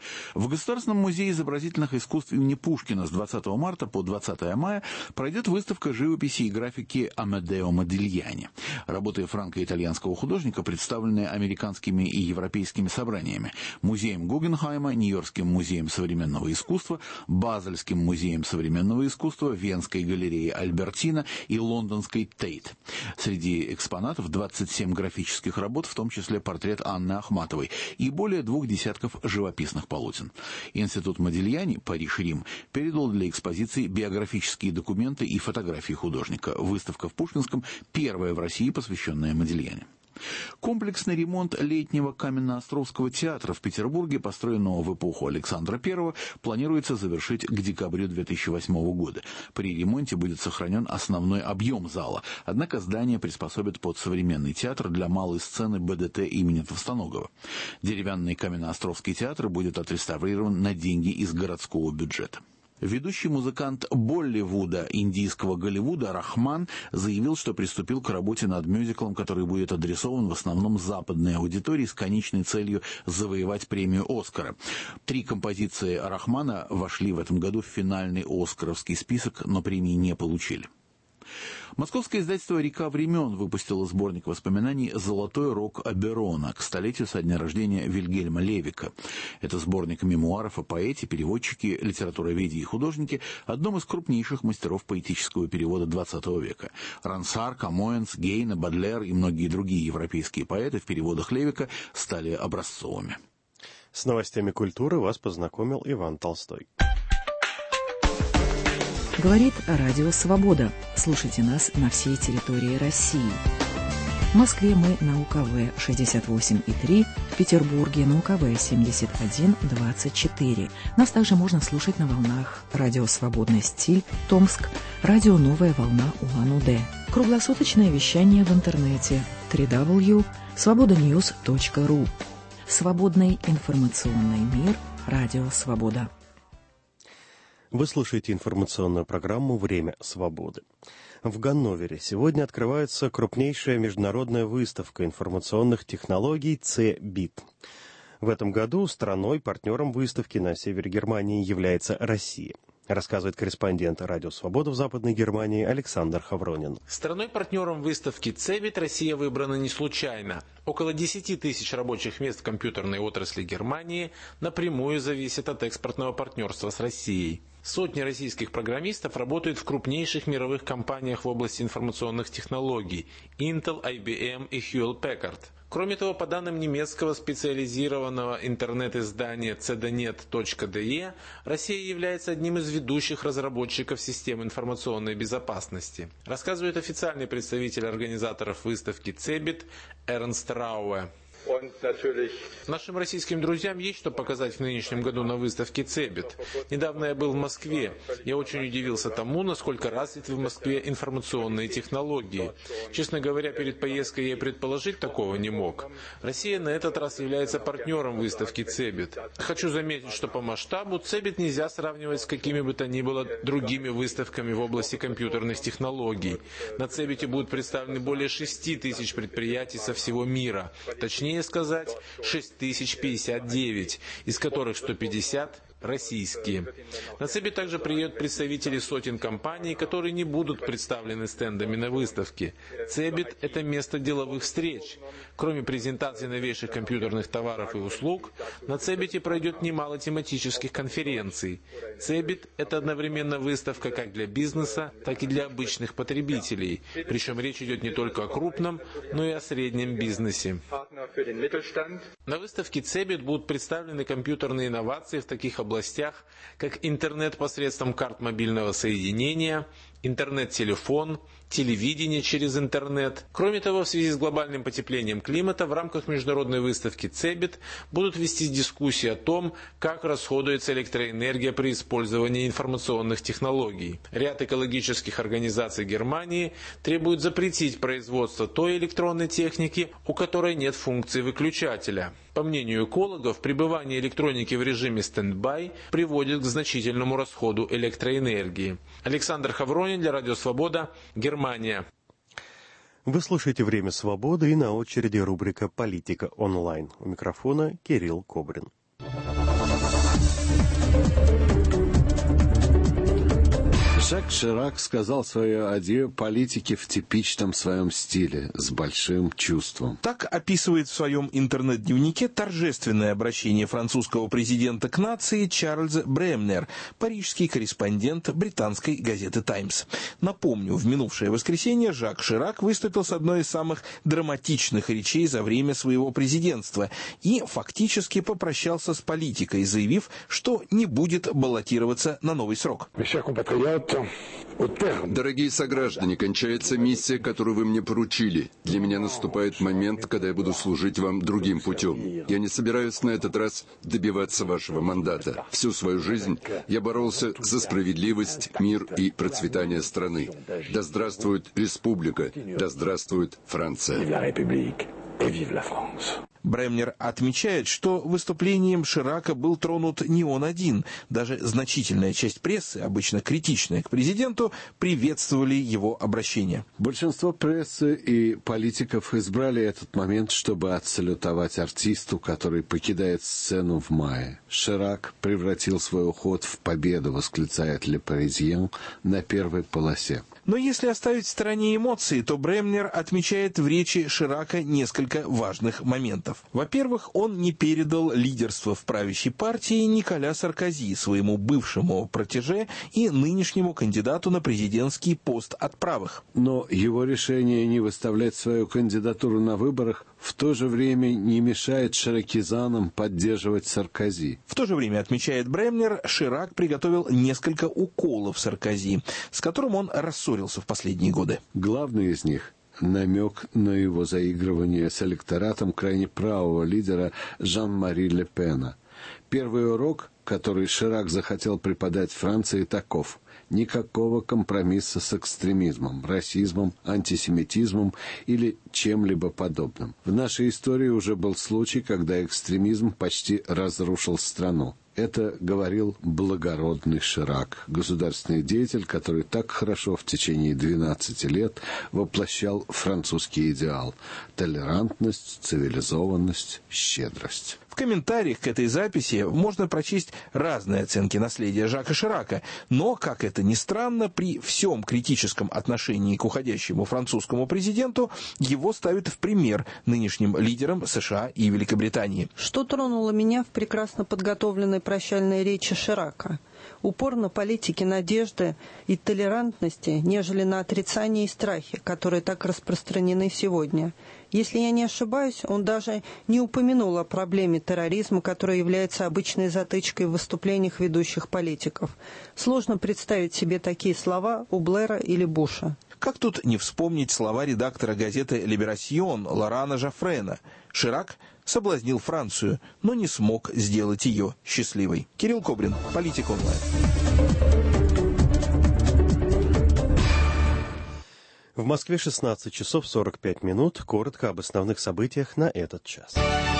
В Государственном музее изобразительных искусств имени Пушкина с 20 марта по 20 мая пройдет выставка живописи и графики Амедео Модильяни. Работы франко-итальянского художника представлены американскими и европейскими собраниями: Музеем Гугенхайма, Нью-Йоркским музеем современного искусства, Базельским музеем современного искусства, Венской галереей Альбертина и лондонской Тейт. Среди экспонатов 27 графических работ, в том числе портрет Анны Ахматовой, и более 2 десятков живописных полотен. Институт Модильяни, Париж-Рим, передал для экспозиции биографические документы и фотографии художника. Выставка в Пушкинском – первая в России, посвященная Модильяни. Комплексный ремонт летнего Каменноостровского театра в Петербурге, построенного в эпоху Александра I, планируется завершить к декабрю 2008 года. При ремонте будет сохранен основной объем зала, однако здание приспособят под современный театр для малой сцены БДТ имени Товстоногова. Деревянный Каменноостровский театр будет отреставрирован на деньги из городского бюджета. Ведущий музыкант Болливуда, индийского Голливуда, Рахман заявил, что приступил к работе над мюзиклом, который будет адресован в основном западной аудитории с конечной целью завоевать премию «Оскара». 3 композиции Рахмана вошли в этом году в финальный оскаровский список, но премии не получили. Московское издательство «Река времен» выпустило сборник воспоминаний «Золотой рок Оберона» к столетию со дня рождения Вильгельма Левика. Это сборник мемуаров о поэте, переводчике, литературоведе и художнике, одном из крупнейших мастеров поэтического перевода XX века. Рансар, Камоэнс, Гейне, Бадлер и многие другие европейские поэты в переводах Левика стали образцовыми. С новостями культуры вас познакомил Иван Толстой. Говорит Радио Свобода. Слушайте нас на всей территории России. В Москве мы на УКВ 68,3, в Петербурге на УКВ 71,24. Нас также можно слушать на волнах Радио Свободный стиль, Томск, Радио Новая волна Улан-Удэ. Круглосуточное вещание в интернете www.svobodanews.ru. Свободный информационный мир. Радио Свобода. Вы слушаете информационную программу «Время свободы». В Ганновере сегодня открывается крупнейшая международная выставка информационных технологий CeBIT. В этом году страной-партнером выставки на севере Германии является Россия. Рассказывает корреспондент «Радио Свобода» в Западной Германии Александр Хавронин. Страной-партнером выставки CeBIT Россия выбрана не случайно. Около 10 тысяч рабочих мест в компьютерной отрасли Германии напрямую зависят от экспортного партнерства с Россией. Сотни российских программистов работают в крупнейших мировых компаниях в области информационных технологий – Intel, IBM и Hewlett-Packard. Кроме того, по данным немецкого специализированного интернет-издания cdnet.de, Россия является одним из ведущих разработчиков систем информационной безопасности. Рассказывает официальный представитель организаторов выставки CeBIT Эрнст Рауэ. Нашим российским друзьям есть что показать в нынешнем году на выставке CeBIT. Недавно я был в Москве. Я очень удивился тому, насколько развиты в Москве информационные технологии. Честно говоря, перед поездкой я предположить такого не мог. Россия на этот раз является партнером выставки CeBIT. Хочу заметить, что по масштабу CeBIT нельзя сравнивать с какими бы то ни было другими выставками в области компьютерных технологий. На CeBIT будут представлены более 6 тысяч предприятий со всего мира. Точнее сказать, 6059, из которых 150 российские. На CeBIT также приедут представители сотен компаний, которые не будут представлены стендами на выставке. CeBIT – это место деловых встреч. Кроме презентации новейших компьютерных товаров и услуг, на CeBIT пройдет немало тематических конференций. CeBIT – это одновременно выставка как для бизнеса, так и для обычных потребителей. Причем речь идет не только о крупном, но и о среднем бизнесе. На выставке CeBIT будут представлены компьютерные инновации в таких областях, как интернет посредством карт мобильного соединения, интернет-телефон, телевидение через интернет. Кроме того, в связи с глобальным потеплением климата в рамках международной выставки CeBIT будут вести дискуссии о том, как расходуется электроэнергия при использовании информационных технологий. Ряд экологических организаций Германии требуют запретить производство той электронной техники, у которой нет функции выключателя. По мнению экологов, пребывание электроники в режиме стендбай приводит к значительному расходу электроэнергии. Александр Хавронин для Радио Свобода, Германия. Вы слушаете «Время свободы» и на очереди рубрика «Политика онлайн». У микрофона Кирилл Кобрин. Жак Ширак сказал свое адьё политике в типичном своем стиле, с большим чувством. Так описывает в своем интернет-дневнике торжественное обращение французского президента к нации Чарльз Бремнер, парижский корреспондент британской газеты «Таймс». Напомню, в минувшее воскресенье Жак Ширак выступил с одной из самых драматичных речей за время своего президентства и фактически попрощался с политикой, заявив, что не будет баллотироваться на новый срок. Дорогие сограждане, кончается миссия, которую вы мне поручили. Для меня наступает момент, когда я буду служить вам другим путем. Я не собираюсь на этот раз добиваться вашего мандата. Всю свою жизнь я боролся за справедливость, мир и процветание страны. Да здравствует республика, да здравствует Франция. Бремнер отмечает, что выступлением Ширака был тронут не он один. Даже значительная часть прессы, обычно критичная к президенту, приветствовали его обращение. Большинство прессы и политиков избрали этот момент, чтобы отсалютовать артисту, который покидает сцену в мае. Ширак превратил свой уход в победу, восклицает Ле Паризьен на первой полосе. Но если оставить в стороне эмоции, то Бремнер отмечает в речи Ширака несколько важных моментов. Во-первых, он не передал лидерство в правящей партии Николя Саркози, своему бывшему протеже и нынешнему кандидату на президентский пост от правых. Но его решение не выставлять свою кандидатуру на выборах в то же время не мешает ширакизанам поддерживать Саркози. В то же время, отмечает Бремнер, Ширак приготовил несколько уколов Саркози, с которым он рассорился в последние годы. Главный из них – намек на его заигрывание с электоратом крайне правого лидера Жан-Мари Ле Пена. Первый урок, который Ширак захотел преподать Франции, таков: никакого компромисса с экстремизмом, расизмом, антисемитизмом или чем-либо подобным. В нашей истории уже был случай, когда экстремизм почти разрушил страну. Это говорил благородный Ширак, государственный деятель, который так хорошо в течение 12 лет воплощал французский идеал – толерантность, цивилизованность, щедрость. В комментариях к этой записи можно прочесть разные оценки наследия Жака Ширака, но, как это ни странно, при всем критическом отношении к уходящему французскому президенту его ставят в пример нынешним лидерам США и Великобритании. Что тронуло меня в прекрасно подготовленной прощальной речи Ширака? Упор на политике надежды и толерантности, нежели на отрицании и страхе, которые так распространены сегодня. Если я не ошибаюсь, он даже не упомянул о проблеме терроризма, которая является обычной затычкой в выступлениях ведущих политиков. Сложно представить себе такие слова у Блэра или Буша. Как тут не вспомнить слова редактора газеты «Либерасьон» Лорана Жофрена? Ширак соблазнил Францию, но не смог сделать ее счастливой. Кирилл Кобрин, Политик Онлайн. В Москве 16 часов 45 минут. Коротко об основных событиях на этот час.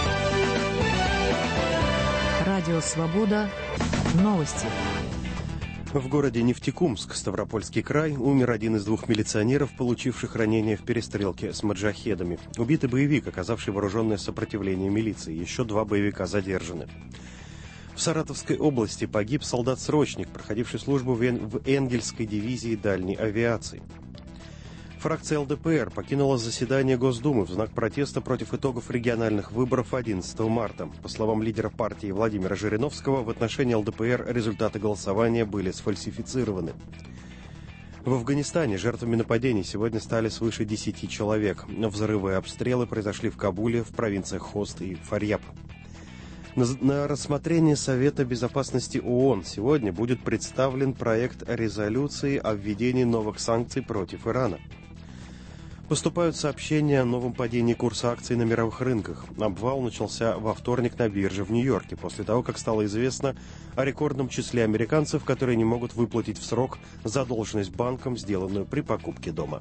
Радио «Свобода». Новости. В городе Нефтекумск, Ставропольский край, умер один из двух милиционеров, получивших ранения в перестрелке с маджахедами. Убитый боевик, оказавший вооруженное сопротивление милиции. Еще 2 боевика задержаны. В Саратовской области погиб солдат-срочник, проходивший службу в Энгельской дивизии дальней авиации. Фракция ЛДПР покинула заседание Госдумы в знак протеста против итогов региональных выборов 11 марта. По словам лидера партии Владимира Жириновского, в отношении ЛДПР результаты голосования были сфальсифицированы. В Афганистане жертвами нападений сегодня стали свыше 10 человек. Взрывы и обстрелы произошли в Кабуле, в провинциях Хост и Фарьяб. На рассмотрение Совета безопасности ООН сегодня будет представлен проект резолюции о введении новых санкций против Ирана. Поступают сообщения о новом падении курса акций на мировых рынках. Обвал начался во вторник на бирже в Нью-Йорке, после того, как стало известно о рекордном числе американцев, которые не могут выплатить в срок задолженность банкам, сделанную при покупке дома.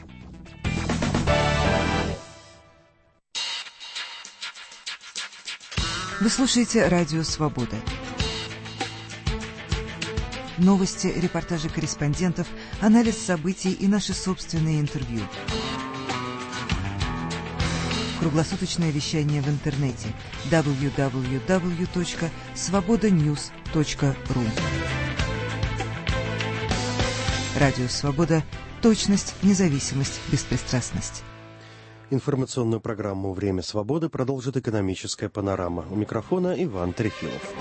Вы слушаете «Радио Свобода». Новости, репортажи корреспондентов, анализ событий и наши собственные интервью. Круглосуточное вещание в интернете www.svobodanews.ru. Радио «Свобода». Точность, независимость, беспристрастность. Информационную программу «Время свободы» продолжит экономическая панорама. У микрофона Иван Трефилов.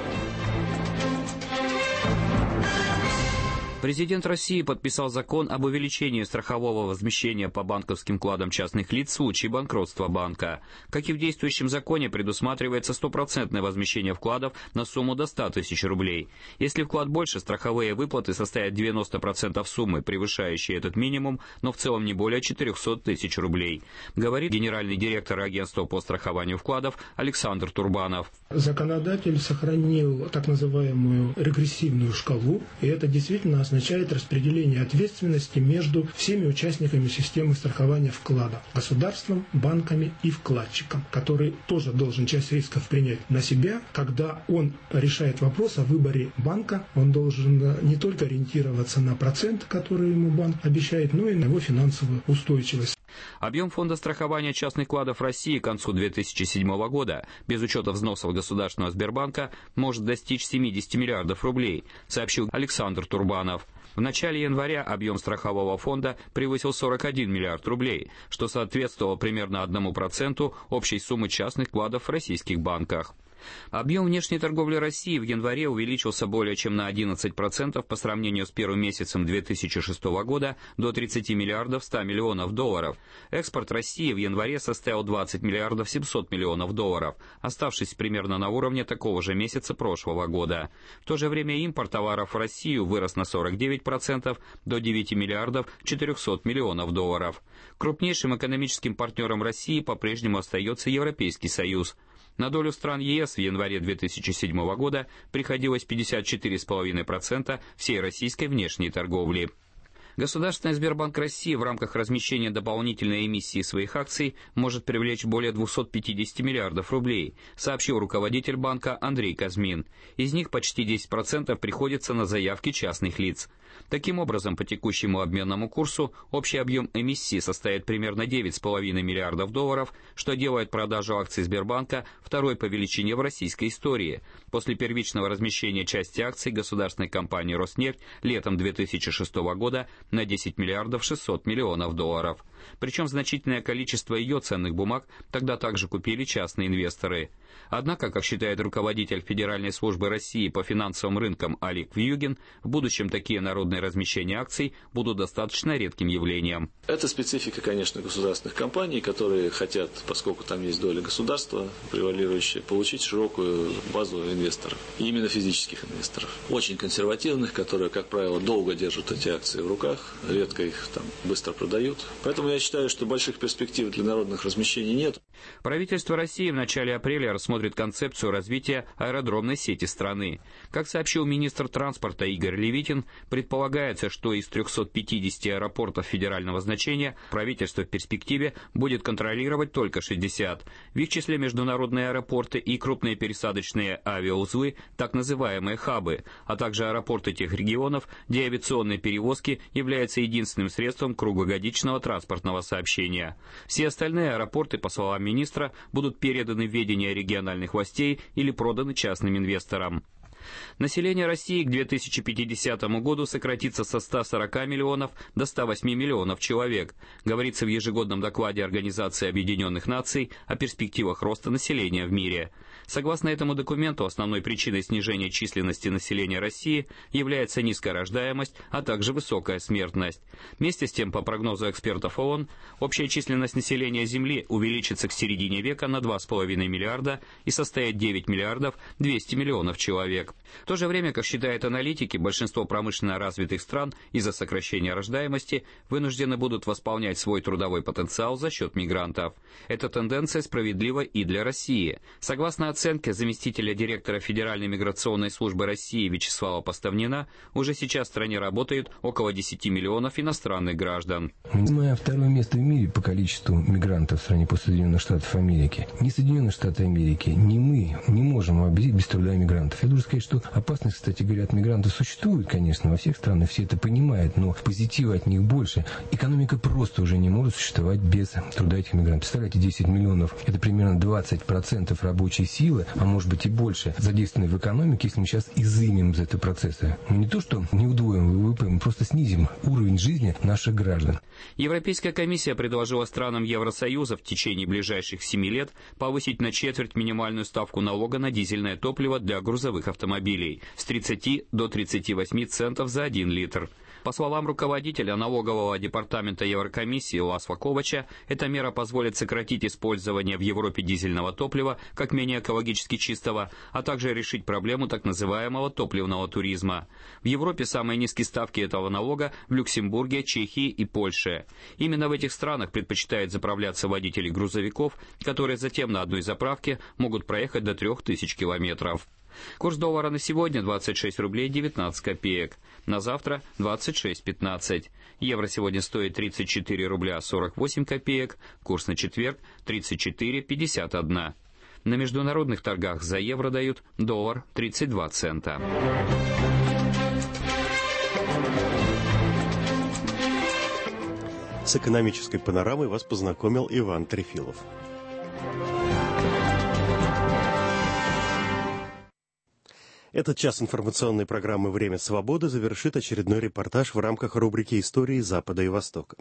Президент России подписал закон об увеличении страхового возмещения по банковским вкладам частных лиц в случае банкротства банка. Как и в действующем законе, предусматривается стопроцентное возмещение вкладов на сумму до 100 тысяч рублей. Если вклад больше, страховые выплаты составят 90% суммы, превышающей этот минимум, но в целом не более 400 тысяч рублей, говорит генеральный директор агентства по страхованию вкладов Александр Турбанов. Законодатель сохранил так называемую регрессивную шкалу, и это действительно означает распределение ответственности между всеми участниками системы страхования вклада, государством, банками и вкладчиком, который тоже должен часть рисков принять на себя. Когда он решает вопрос о выборе банка, он должен не только ориентироваться на процент, который ему банк обещает, но и на его финансовую устойчивость. Объем фонда страхования частных вкладов России к концу 2007 года, без учета взносов Государственного Сбербанка, может достичь 70 миллиардов рублей, сообщил Александр Турбанов. В начале января объем страхового фонда превысил 41 миллиард рублей, что соответствовало примерно 1% общей суммы частных вкладов в российских банках. Объем внешней торговли России в январе увеличился более чем на 11% по сравнению с первым месяцем 2006 года до 30 миллиардов 100 миллионов долларов. Экспорт России в январе составил 20 миллиардов 700 миллионов долларов, оставшись примерно на уровне такого же месяца прошлого года. В то же время импорт товаров в Россию вырос на 49% до 9 миллиардов 400 миллионов долларов. Крупнейшим экономическим партнером России по-прежнему остается Европейский Союз. На долю стран ЕС в январе 2007 года приходилось 54,5% всей российской внешней торговли. Государственный Сбербанк России в рамках размещения дополнительной эмиссии своих акций может привлечь более 250 миллиардов рублей, сообщил руководитель банка Андрей Казмин. Из них почти 10% приходится на заявки частных лиц. Таким образом, по текущему обменному курсу общий объем эмиссии составит примерно 9,5 миллиардов долларов, что делает продажу акций Сбербанка второй по величине в российской истории, после первичного размещения части акций государственной компании «Роснефть» летом 2006 года на 10 миллиардов 600 миллионов долларов. Причем значительное количество ее ценных бумаг тогда также купили частные инвесторы. Однако, как считает руководитель Федеральной службы России по финансовым рынкам Алик Вьюгин, в будущем такие народные размещения акций будут достаточно редким явлением. Это специфика, конечно, государственных компаний, которые хотят, поскольку там есть доля государства превалирующая, получить широкую базу инвесторов. И именно физических инвесторов. Очень консервативных, которые, как правило, долго держат эти акции в руках, редко их там быстро продают. Поэтому я считаю, что больших перспектив для народных размещений нет. Правительство России в начале апреля рассмотрит концепцию развития аэродромной сети страны. Как сообщил министр транспорта Игорь Левитин, предполагается, что из 350 аэропортов федерального значения правительство в перспективе будет контролировать только 60. В их числе международные аэропорты и крупные пересадочные авиаузлы, так называемые хабы, а также аэропорты тех регионов, где авиационные перевозки являются единственным средством круглогодичного транспортного сообщения. Все остальные аэропорты, по словам министра, будут переданы в ведение региональных властей или проданы частным инвесторам. Население России к 2050 году сократится со 140 миллионов до 108 миллионов человек, говорится в ежегодном докладе Организации Объединенных Наций о перспективах роста населения в мире. Согласно этому документу, основной причиной снижения численности населения России является низкая рождаемость, а также высокая смертность. Вместе с тем, по прогнозу экспертов ООН, общая численность населения Земли увеличится к середине века на 2,5 миллиарда и составит 9 миллиардов 200 миллионов человек. В то же время, как считают аналитики, большинство промышленно развитых стран из-за сокращения рождаемости вынуждены будут восполнять свой трудовой потенциал за счет мигрантов. Эта тенденция справедлива и для России. Согласно оценке заместителя директора Федеральной миграционной службы России Вячеслава Поставнина, уже сейчас в стране работают около 10 миллионов иностранных граждан. Мы занимаем второе место в мире по количеству мигрантов в стране после Соединенных Штатов Америки. Ни Соединенные Штаты Америки, ни мы не можем объявить без труда мигрантов. Я должен сказать, что опасность, кстати говоря, от мигрантов существует, конечно, во всех странах, все это понимают, но позитива от них больше. Экономика просто уже не может существовать без труда этих мигрантов. Представляете, 10 миллионов, это примерно 20% рабочей силы, а может быть и больше, задействованы в экономике, если мы сейчас изымем из этого процесса. Мы не то что не удвоим ВВП, мы просто снизим уровень жизни наших граждан. Европейская комиссия предложила странам Евросоюза в течение ближайших 7 лет повысить на четверть минимальную ставку налога на дизельное топливо для грузовых автомобилей с 30 до 38 центов за 1 литр. По словам руководителя налогового департамента Еврокомиссии Ласло Ковача, эта мера позволит сократить использование в Европе дизельного топлива как менее экологически чистого, а также решить проблему так называемого топливного туризма. В Европе самые низкие ставки этого налога в Люксембурге, Чехии и Польше. Именно в этих странах предпочитают заправляться водители грузовиков, которые затем на одной заправке могут проехать до 3000 километров. Курс доллара на сегодня 26 рублей 19 копеек. На завтра 26,15. Евро сегодня стоит 34 рубля 48 копеек. Курс на четверг 34,51. На международных торгах за евро дают доллар 32 цента. С экономической панорамой вас познакомил Иван Трефилов. Этот час информационной программы «Время свободы» завершит очередной репортаж в рамках рубрики «Истории Запада и Востока».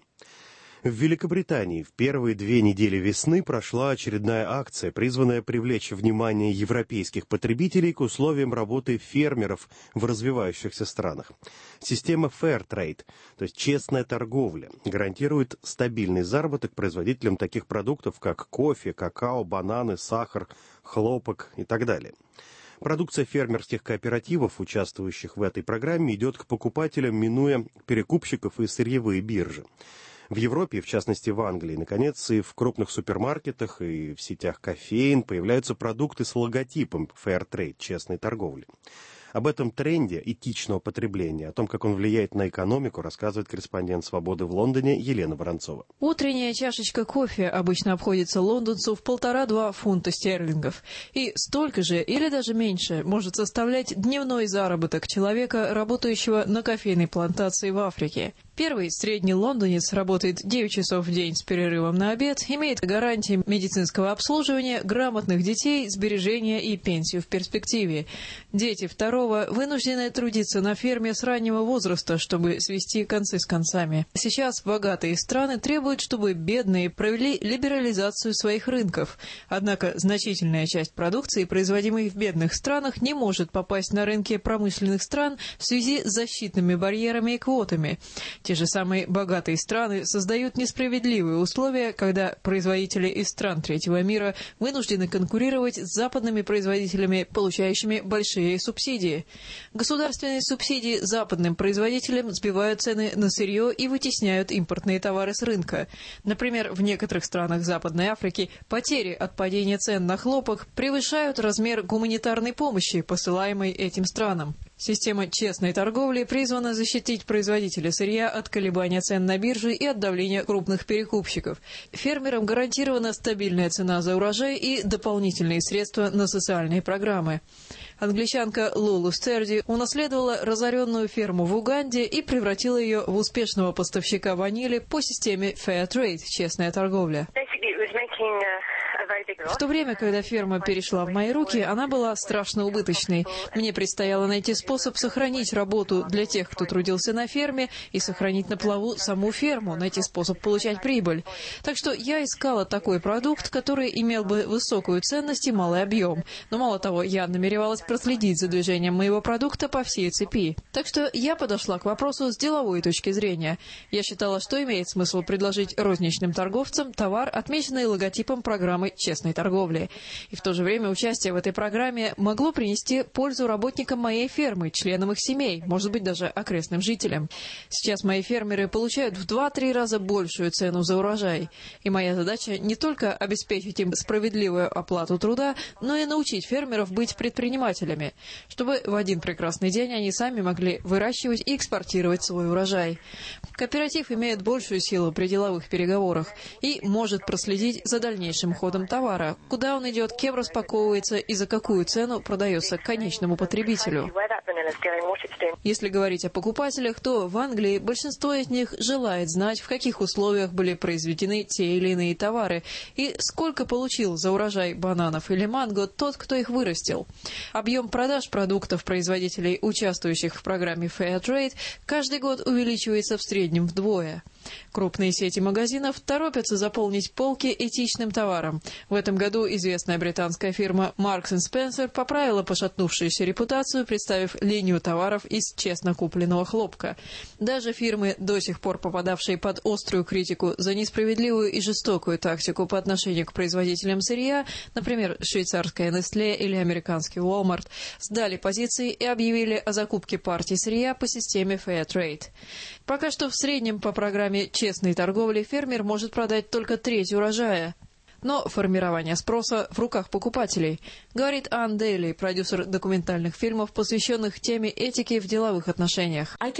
В Великобритании в первые 2 недели весны прошла очередная акция, призванная привлечь внимание европейских потребителей к условиям работы фермеров в развивающихся странах. Система Fair Trade, то есть честная торговля, гарантирует стабильный заработок производителям таких продуктов, как кофе, какао, бананы, сахар, хлопок и так далее. Продукция фермерских кооперативов, участвующих в этой программе, идет к покупателям, минуя перекупщиков и сырьевые биржи. В Европе, в частности в Англии, наконец, и в крупных супермаркетах, и в сетях кофеин появляются продукты с логотипом Fair Trade, честной торговли. Об этом тренде этичного потребления, о том, как он влияет на экономику, рассказывает корреспондент «Свободы» в Лондоне Елена Воронцова. Утренняя чашечка кофе обычно обходится лондонцу в 1,5-2 фунта стерлингов. И столько же, или даже меньше, может составлять дневной заработок человека, работающего на кофейной плантации в Африке. Первый средний лондонец работает 9 часов в день с перерывом на обед, имеет гарантии медицинского обслуживания, грамотных детей, сбережения и пенсию в перспективе. Дети второго вынуждены трудиться на ферме с раннего возраста, чтобы свести концы с концами. Сейчас богатые страны требуют, чтобы бедные провели либерализацию своих рынков. Однако значительная часть продукции, производимой в бедных странах, не может попасть на рынки промышленных стран в связи с защитными барьерами и квотами. Те же самые богатые страны создают несправедливые условия, когда производители из стран третьего мира вынуждены конкурировать с западными производителями, получающими большие субсидии. Государственные субсидии западным производителям сбивают цены на сырье и вытесняют импортные товары с рынка. Например, в некоторых странах Западной Африки потери от падения цен на хлопок превышают размер гуманитарной помощи, посылаемой этим странам. Система честной торговли призвана защитить производителя сырья от колебания цен на бирже и от давления крупных перекупщиков. Фермерам гарантирована стабильная цена за урожай и дополнительные средства на социальные программы. Англичанка Лулу Стерди унаследовала разоренную ферму в Уганде и превратила ее в успешного поставщика ванили по системе Fair Trade – честная торговля. В то время, когда ферма перешла в мои руки, она была страшно убыточной. Мне предстояло найти способ сохранить работу для тех, кто трудился на ферме, и сохранить на плаву саму ферму, найти способ получать прибыль. Так что я искала такой продукт, который имел бы высокую ценность и малый объем. Но мало того, я намеревалась проследить за движением моего продукта по всей цепи. Так что я подошла к вопросу с деловой точки зрения. Я считала, что имеет смысл предложить розничным торговцам товар, отмеченный логотипом программы честной торговли. И в то же время участие в этой программе могло принести пользу работникам моей фермы, членам их семей, может быть, даже окрестным жителям. Сейчас мои фермеры получают в 2-3 раза большую цену за урожай. И моя задача не только обеспечить им справедливую оплату труда, но и научить фермеров быть предпринимателями, чтобы в один прекрасный день они сами могли выращивать и экспортировать свой урожай. Кооператив имеет большую силу при деловых переговорах и может проследить за дальнейшим ходом товара. товара, куда он идет, кем распаковывается и за какую цену продается конечному потребителю. Если говорить о покупателях, то в Англии большинство из них желает знать, в каких условиях были произведены те или иные товары и сколько получил за урожай бананов или манго тот, кто их вырастил. Объем продаж продуктов производителей, участвующих в программе Fair Trade, каждый год увеличивается в среднем вдвое. Крупные сети магазинов торопятся заполнить полки этичным товаром. В этом году известная британская фирма Marks & Spencer поправила пошатнувшуюся репутацию, представив линию товаров из честно купленного хлопка. Даже фирмы, до сих пор попадавшие под острую критику за несправедливую и жестокую тактику по отношению к производителям сырья, например, швейцарская Nestlé или американский Walmart, сдали позиции и объявили о закупке партий сырья по системе Fair Trade. Пока что в среднем по программе честной торговли фермер может продать только треть урожая. Но формирование спроса в руках покупателей, говорит Ан Дейли, продюсер документальных фильмов, посвященных теме этики в деловых отношениях. Я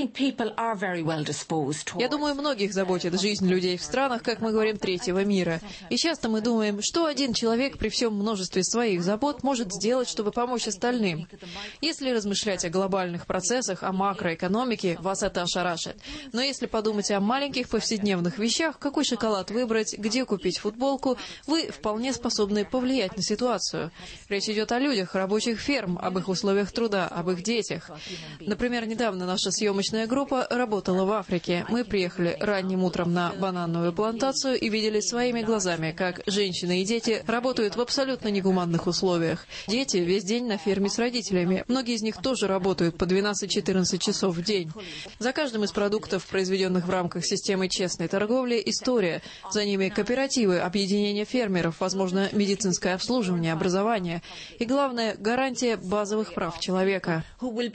думаю, многих заботит жизнь людей в странах, как мы говорим, третьего мира. И часто мы думаем, что один человек при всем множестве своих забот может сделать, чтобы помочь остальным. Если размышлять о глобальных процессах, о макроэкономике, вас это ошарашит. Но если подумать о маленьких повседневных вещах, какой шоколад выбрать, где купить футболку, вы вполне способны повлиять на ситуацию. Речь идет о людях, рабочих ферм, об их условиях труда, об их детях. Например, недавно наша съемочная группа работала в Африке. Мы приехали ранним утром на банановую плантацию и видели своими глазами, как женщины и дети работают в абсолютно негуманных условиях. Дети весь день на ферме с родителями. Многие из них тоже работают по 12-14 часов в день. За каждым из продуктов, произведенных в рамках системы честной торговли, история. За ними кооперативы, объединения фермеров, возможно, медицинское обслуживание, образование и, главное, гарантия базовых прав человека.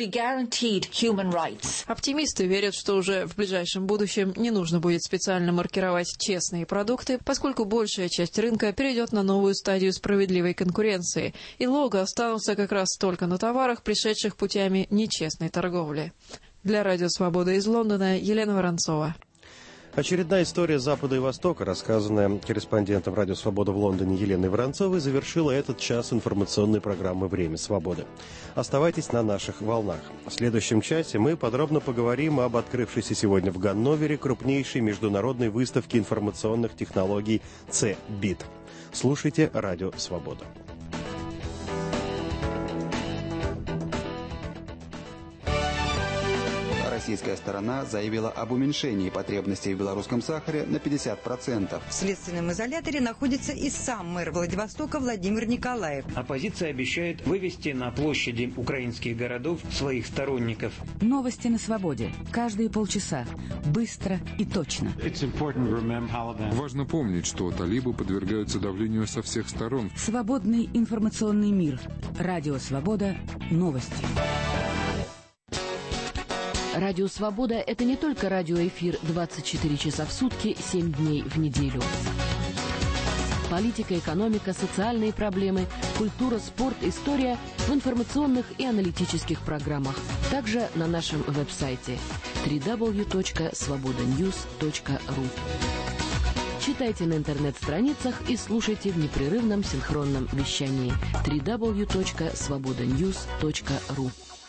Оптимисты верят, что уже в ближайшем будущем не нужно будет специально маркировать честные продукты, поскольку большая часть рынка перейдет на новую стадию справедливой конкуренции, и лого останутся как раз только на товарах, пришедших путями нечестной торговли. Для Радио Свобода из Лондона Елена Воронцова. Очередная история Запада и Востока, рассказанная корреспондентом Радио Свобода в Лондоне Еленой Воронцовой, завершила этот час информационной программы «Время свободы». Оставайтесь на наших волнах. В следующем часе мы подробно поговорим об открывшейся сегодня в Ганновере крупнейшей международной выставке информационных технологий CeBIT. Слушайте Радио Свобода. Российская сторона заявила об уменьшении потребностей в белорусском сахаре на 50%. В следственном изоляторе находится и сам мэр Владивостока Владимир Николаев. Оппозиция обещает вывести на площади украинских городов своих сторонников. Новости на свободе. Каждые полчаса. Быстро и точно. Важно помнить, что талибы подвергаются давлению со всех сторон. Свободный информационный мир. Радио Свобода. Новости. Радио «Свобода» — это не только радиоэфир 24 часа в сутки, 7 дней в неделю. Политика, экономика, социальные проблемы, культура, спорт, история в информационных и аналитических программах. Также на нашем веб-сайте www.svobodanews.ru. Читайте на интернет-страницах и слушайте в непрерывном синхронном вещании www.svobodanews.ru.